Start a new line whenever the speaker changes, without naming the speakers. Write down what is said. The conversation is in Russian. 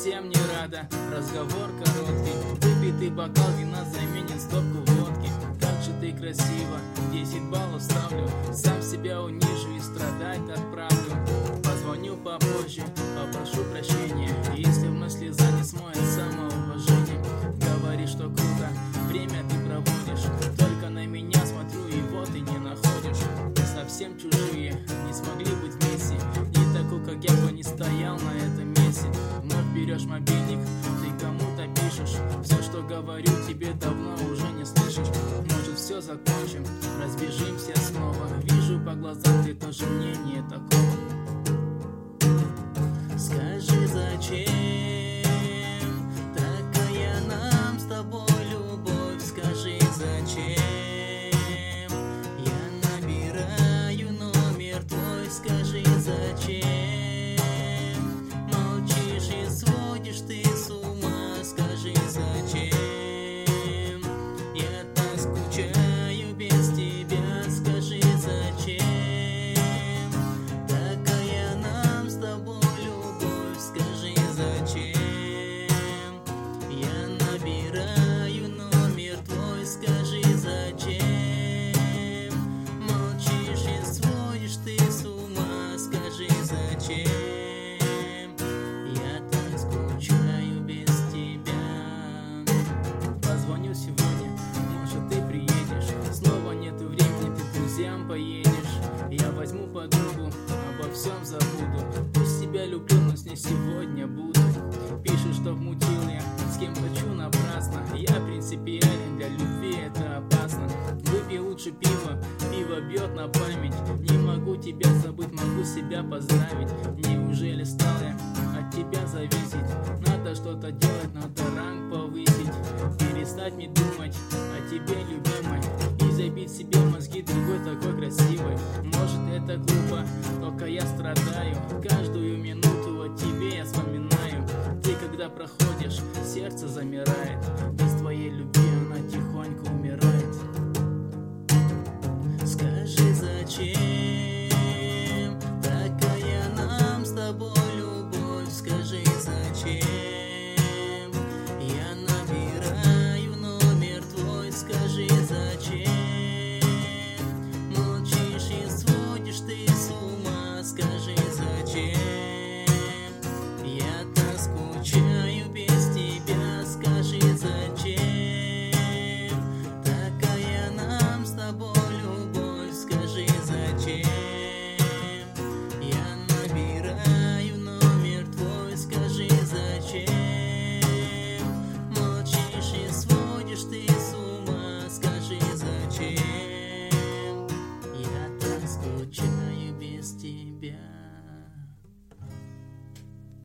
совсем не рада. Разговор короткий, выпитый бокал вина заменит стопку водки. Как же ты красиво, 10 баллов ставлю. Сам себя унижу и страдать отправлю. Позвоню попозже, попрошу прощения, если вновь слеза не смоет самоуважение. Говори, что круто, время ты проводишь, только на меня смотрю и вот и не находишь. Мы совсем чужие, не смогли быть вместе. Не такой, как я бы не стоял на этом месте. Вновь берешь мобильник, ты кому-то пишешь. Все, что говорю, тебе давно уже не слышишь. Может, все закончим, разбежимся снова. Вижу по глазам, ты тоже мнение такого. Скажи, зачем такая нам с тобой любовь? Скажи, зачем я набираю номер твой? Скажи, зачем молчишь и сводишь ты с ума? Скажи, зачем я так скучаю без тебя? Скажи, зачем такая нам с тобой? Скажи, зачем я набираю номер твой? Скажи, зачем молчишь и сводишь ты с ума? Скажи, зачем я так скучаю без тебя? Позвоню сегодня, может, ты приедешь. Снова нету времени, ты к друзьям поедешь. Я возьму подругу, обо всем забуду. Пусть тебя люблю, но с ней сегодня буду. Пишешь, что вмутил я, с кем хочу напрасно. Я принципиален, для любви это опасно. Выпей лучше пиво, пиво бьет на память. Не могу тебя забыть, могу себя поздравить. Неужели стал я от тебя зависеть? Надо что-то делать, надо ранг повысить. Перестать мне думать о тебе, любимой, и забить себе мозги другой такой красивой. Может, это глупо, только я страдаю. Каждую минуту о тебе я вспоминаю. Ты когда проходишь, сердце замирает.